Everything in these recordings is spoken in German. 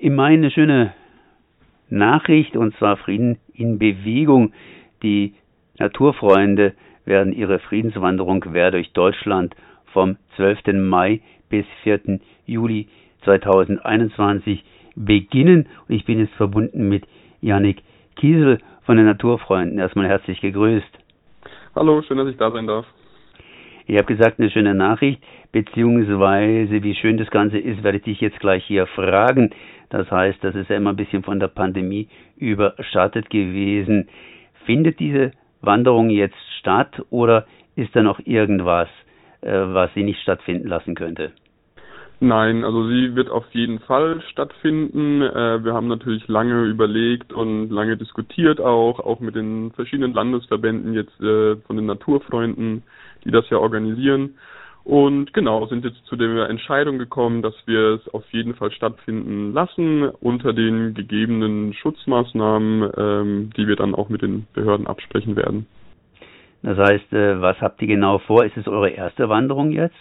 Im Mai eine schöne Nachricht, und zwar Frieden in Bewegung. Die Naturfreunde werden ihre Friedenswanderung quer durch Deutschland vom 12. Mai bis 4. Juli 2021 beginnen. Und ich bin jetzt verbunden mit Yannick Kiesel von den Naturfreunden. Erstmal herzlich gegrüßt. Hallo, schön, dass ich da sein darf. Ich habe gesagt, eine schöne Nachricht, beziehungsweise wie schön das Ganze ist, werde ich dich jetzt gleich hier fragen. Das heißt, das ist ja immer ein bisschen von der Pandemie überschattet gewesen. Findet diese Wanderung jetzt statt oder ist da noch irgendwas, was sie nicht stattfinden lassen könnte? Nein, also sie wird auf jeden Fall stattfinden. Wir haben natürlich lange überlegt und lange diskutiert auch mit den verschiedenen Landesverbänden jetzt von den Naturfreunden, die das ja organisieren. Und genau, sind jetzt zu der Entscheidung gekommen, dass wir es auf jeden Fall stattfinden lassen, unter den gegebenen Schutzmaßnahmen, die wir dann auch mit den Behörden absprechen werden. Das heißt, was habt ihr genau vor? Ist es eure erste Wanderung jetzt?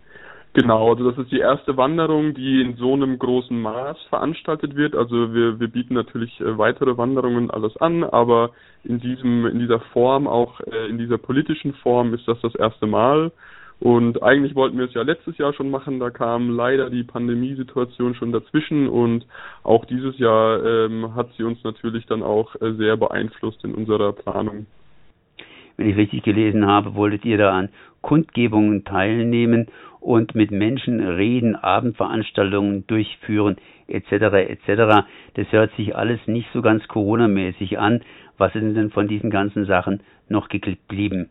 Genau, also das ist die erste Wanderung, die in so einem großen Maß veranstaltet wird. Also wir bieten natürlich weitere Wanderungen alles an, aber in dieser Form, auch in dieser politischen Form, ist das erste Mal. Und eigentlich wollten wir es ja letztes Jahr schon machen, da kam leider die Pandemiesituation schon dazwischen und auch dieses Jahr hat sie uns natürlich dann auch sehr beeinflusst in unserer Planung. Wenn ich richtig gelesen habe, wolltet ihr da an Kundgebungen teilnehmen und mit Menschen reden, Abendveranstaltungen durchführen, etc. etc. Das hört sich alles nicht so ganz Corona-mäßig an. Was ist denn von diesen ganzen Sachen noch geblieben?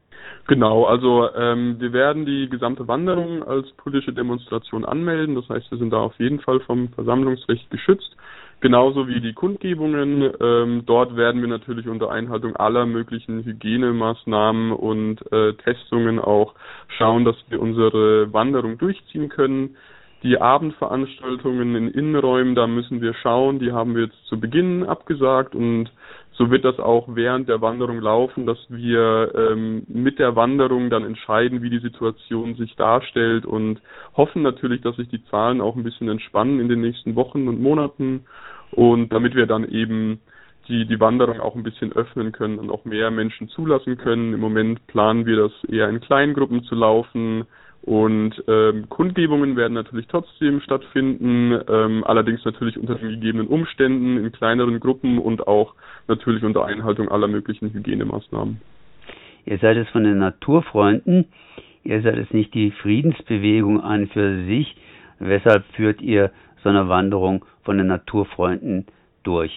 Genau, also wir werden die gesamte Wanderung als politische Demonstration anmelden. Das heißt, wir sind da auf jeden Fall vom Versammlungsrecht geschützt. Genauso wie die Kundgebungen. Dort werden wir natürlich unter Einhaltung aller möglichen Hygienemaßnahmen und Testungen auch schauen, dass wir unsere Wanderung durchziehen können. Die Abendveranstaltungen in Innenräumen, da müssen wir schauen, die haben wir jetzt zu Beginn abgesagt und so wird das auch während der Wanderung laufen, dass wir mit der Wanderung dann entscheiden, wie die Situation sich darstellt und hoffen natürlich, dass sich die Zahlen auch ein bisschen entspannen in den nächsten Wochen und Monaten und damit wir dann eben die Wanderung auch ein bisschen öffnen können und auch mehr Menschen zulassen können. Im Moment planen wir das eher in kleinen Gruppen zu laufen. Und Kundgebungen werden natürlich trotzdem stattfinden, allerdings natürlich unter den gegebenen Umständen, in kleineren Gruppen und auch natürlich unter Einhaltung aller möglichen Hygienemaßnahmen. Ihr seid es von den Naturfreunden, ihr seid es nicht die Friedensbewegung an für sich. Weshalb führt ihr so eine Wanderung von den Naturfreunden durch?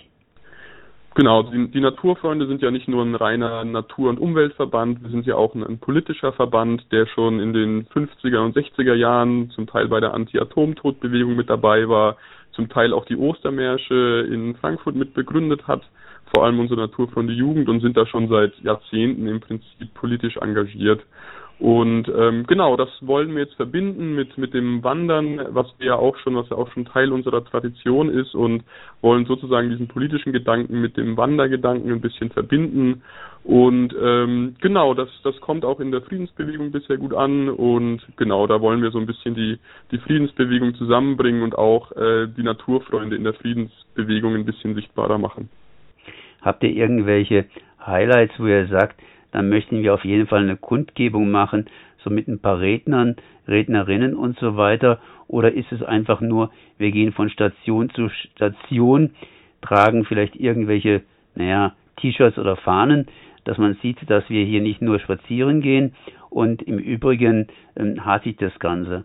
Genau, die Naturfreunde sind ja nicht nur ein reiner Natur- und Umweltverband, wir sind ja auch ein politischer Verband, der schon in den 50er und 60er Jahren zum Teil bei der Anti-Atomtod-Bewegung mit dabei war, zum Teil auch die Ostermärsche in Frankfurt mit begründet hat, vor allem unsere Naturfreunde Jugend und sind da schon seit Jahrzehnten im Prinzip politisch engagiert. Und genau, das wollen wir jetzt verbinden mit dem Wandern, was ja auch schon Teil unserer Tradition ist und wollen sozusagen diesen politischen Gedanken mit dem Wandergedanken ein bisschen verbinden. Und genau, das kommt auch in der Friedensbewegung bisher gut an und genau, da wollen wir so ein bisschen die Friedensbewegung zusammenbringen und auch die Naturfreunde in der Friedensbewegung ein bisschen sichtbarer machen. Habt ihr irgendwelche Highlights, wo ihr sagt, dann möchten wir auf jeden Fall eine Kundgebung machen, so mit ein paar Rednern, Rednerinnen und so weiter? Oder ist es einfach nur, wir gehen von Station zu Station, tragen vielleicht irgendwelche, T-Shirts oder Fahnen, dass man sieht, dass wir hier nicht nur spazieren gehen und im Übrigen hasse ich das Ganze.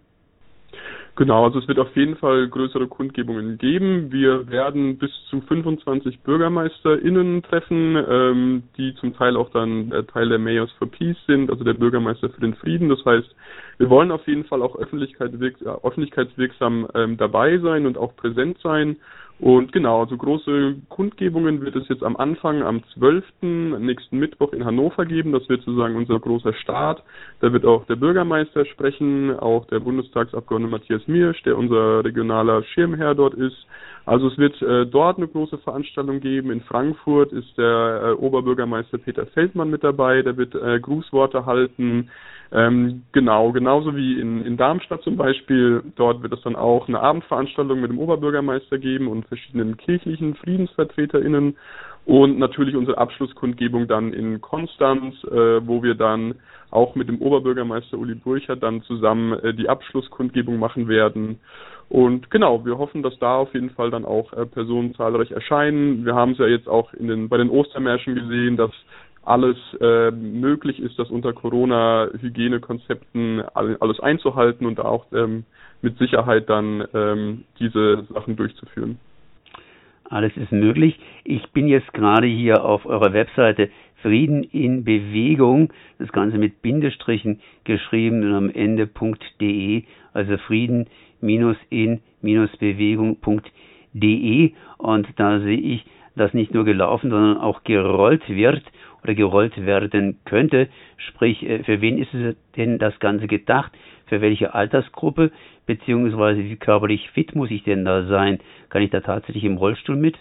Genau, also es wird auf jeden Fall größere Kundgebungen geben. Wir werden bis zu 25 BürgermeisterInnen treffen, die zum Teil auch dann Teil der Mayors for Peace sind, also der Bürgermeister für den Frieden. Das heißt, wir wollen auf jeden Fall auch öffentlichkeitswirksam dabei sein und auch präsent sein. Und genau, also große Kundgebungen wird es jetzt am Anfang, am 12. nächsten Mittwoch in Hannover geben. Das wird sozusagen unser großer Start. Da wird auch der Bürgermeister sprechen, auch der Bundestagsabgeordnete Matthias Miersch, der unser regionaler Schirmherr dort ist. Also es wird dort eine große Veranstaltung geben. In Frankfurt ist der Oberbürgermeister Peter Feldmann mit dabei. Der wird Grußworte halten. Genau, genauso wie in Darmstadt zum Beispiel. Dort wird es dann auch eine Abendveranstaltung mit dem Oberbürgermeister geben und verschiedenen kirchlichen FriedensvertreterInnen und natürlich unsere Abschlusskundgebung dann in Konstanz, wo wir dann auch mit dem Oberbürgermeister Uli Burchard dann zusammen die Abschlusskundgebung machen werden. Und genau, wir hoffen, dass da auf jeden Fall dann auch Personen zahlreich erscheinen. Wir haben es ja jetzt auch bei den Ostermärschen gesehen, dass alles möglich ist, das unter Corona-Hygienekonzepten alles einzuhalten und auch mit Sicherheit dann diese Sachen durchzuführen. Alles ist möglich. Ich bin jetzt gerade hier auf eurer Webseite Frieden in Bewegung, das Ganze mit Bindestrichen geschrieben und am Ende .de, also frieden-in-bewegung.de, und da sehe ich, dass nicht nur gelaufen, sondern auch gerollt wird oder gerollt werden könnte. Sprich, für wen ist es denn das Ganze gedacht? Für welche Altersgruppe? Beziehungsweise wie körperlich fit muss ich denn da sein? Kann ich da tatsächlich im Rollstuhl mit?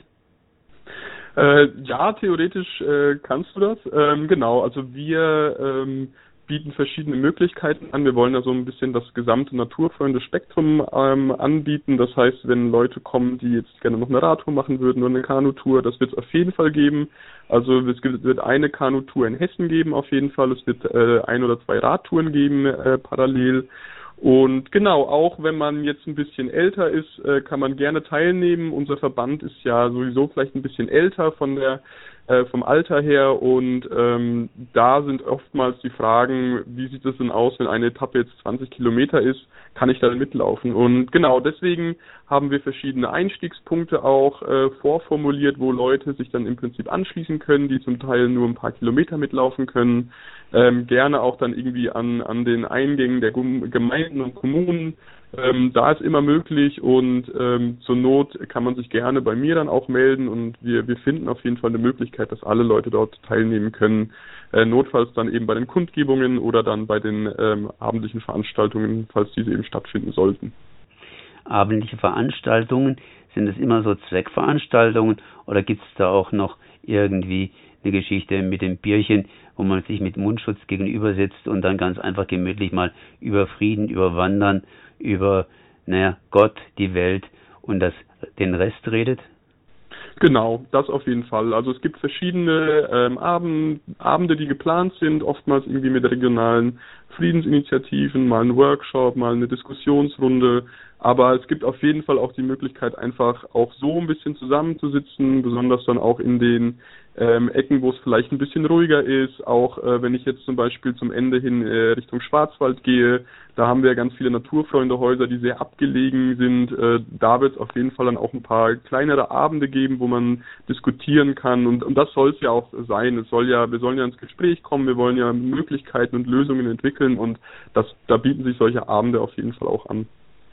Ja, theoretisch kannst du das. Genau, also wir bieten verschiedene Möglichkeiten an. Wir wollen ja so ein bisschen das gesamte naturfreundliche Spektrum anbieten. Das heißt, wenn Leute kommen, die jetzt gerne noch eine Radtour machen würden oder eine Kanutour, das wird es auf jeden Fall geben. Also es wird eine Kanutour in Hessen geben auf jeden Fall. Es wird 1 oder 2 Radtouren geben parallel. Und genau, auch wenn man jetzt ein bisschen älter ist, kann man gerne teilnehmen. Unser Verband ist ja sowieso vielleicht ein bisschen älter vom Alter her, und da sind oftmals die Fragen, wie sieht es denn aus, wenn eine Etappe jetzt 20 Kilometer ist, kann ich da mitlaufen? Und genau, deswegen haben wir verschiedene Einstiegspunkte auch vorformuliert, wo Leute sich dann im Prinzip anschließen können, die zum Teil nur ein paar Kilometer mitlaufen können, gerne auch dann irgendwie an den Eingängen der Gemeinden und Kommunen. Da ist immer möglich, und zur Not kann man sich gerne bei mir dann auch melden, und wir finden auf jeden Fall eine Möglichkeit, dass alle Leute dort teilnehmen können, notfalls dann eben bei den Kundgebungen oder dann bei den abendlichen Veranstaltungen, falls diese eben stattfinden sollten. Abendliche Veranstaltungen, sind es immer so Zweckveranstaltungen oder gibt es da auch noch irgendwie eine Geschichte mit dem Bierchen, wo man sich mit Mundschutz gegenüber sitzt und dann ganz einfach gemütlich mal über Frieden, über Wandern, über Gott, die Welt und den Rest redet? Genau, das auf jeden Fall. Also es gibt verschiedene Abende, die geplant sind, oftmals irgendwie mit regionalen Friedensinitiativen, mal ein Workshop, mal eine Diskussionsrunde. Aber es gibt auf jeden Fall auch die Möglichkeit, einfach auch so ein bisschen zusammenzusitzen, besonders dann auch in den Ecken, wo es vielleicht ein bisschen ruhiger ist. Auch wenn ich jetzt zum Beispiel zum Ende hin Richtung Schwarzwald gehe, da haben wir ganz viele Naturfreundehäuser, die sehr abgelegen sind. Da wird es auf jeden Fall dann auch ein paar kleinere Abende geben, wo man diskutieren kann. Und das soll es ja auch sein. Wir sollen ja ins Gespräch kommen, wir wollen ja Möglichkeiten und Lösungen entwickeln, und da bieten sich solche Abende auf jeden Fall auch an.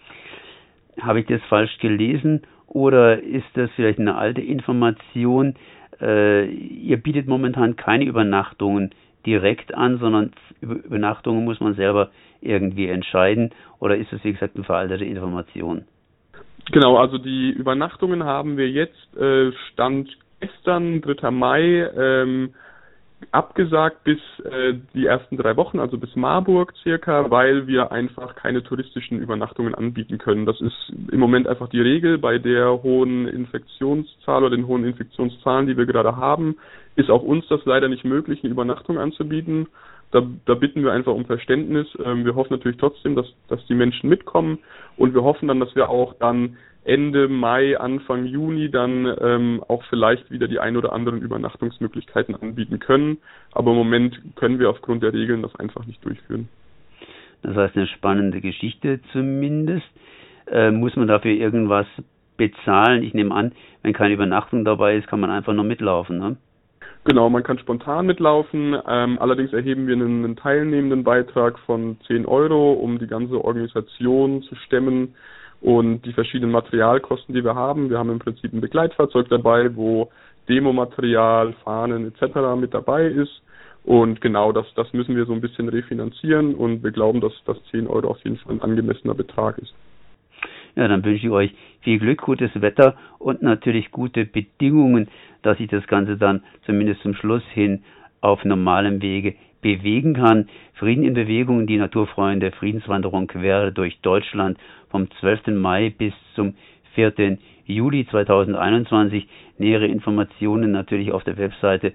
Habe ich das falsch gelesen oder ist das vielleicht eine alte Information? Ihr bietet momentan keine Übernachtungen direkt an, sondern Übernachtungen muss man selber irgendwie entscheiden, oder ist das, wie gesagt, eine veraltete Information? Genau, also die Übernachtungen haben wir jetzt, Stand gestern, 3. Mai, abgesagt bis die ersten 3 Wochen, also bis Marburg circa, weil wir einfach keine touristischen Übernachtungen anbieten können. Das ist im Moment einfach die Regel. Bei der hohen Infektionszahl oder den hohen Infektionszahlen, die wir gerade haben, ist auch uns das leider nicht möglich, eine Übernachtung anzubieten. Da bitten wir einfach um Verständnis. Wir hoffen natürlich trotzdem, dass die Menschen mitkommen, und wir hoffen dann, dass wir auch dann Ende Mai, Anfang Juni dann auch vielleicht wieder die ein oder anderen Übernachtungsmöglichkeiten anbieten können. Aber im Moment können wir aufgrund der Regeln das einfach nicht durchführen. Das heißt, eine spannende Geschichte zumindest. Muss man dafür irgendwas bezahlen? Ich nehme an, wenn keine Übernachtung dabei ist, kann man einfach nur mitlaufen, ne? Genau, man kann spontan mitlaufen. Allerdings erheben wir einen teilnehmenden Beitrag von 10 €, um die ganze Organisation zu stemmen und die verschiedenen Materialkosten, die wir haben. Wir haben im Prinzip ein Begleitfahrzeug dabei, wo Demomaterial, Fahnen etc. mit dabei ist. Und genau das müssen wir so ein bisschen refinanzieren, und wir glauben, dass 10 € auf jeden Fall ein angemessener Betrag ist. Ja, dann wünsche ich euch viel Glück, gutes Wetter und natürlich gute Bedingungen, dass sich das Ganze dann zumindest zum Schluss hin auf normalem Wege bewegen kann. Frieden in Bewegung, die Naturfreunde Friedenswanderung quer durch Deutschland vom 12. Mai bis zum 4. Juli 2021. Nähere Informationen natürlich auf der Webseite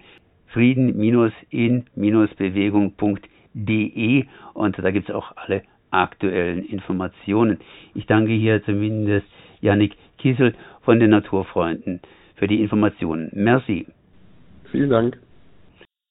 frieden-in-bewegung.de und da gibt es auch alle aktuellen Informationen. Ich danke hier zumindest Jannik Kissel von den Naturfreunden für die Informationen. Merci. Vielen Dank.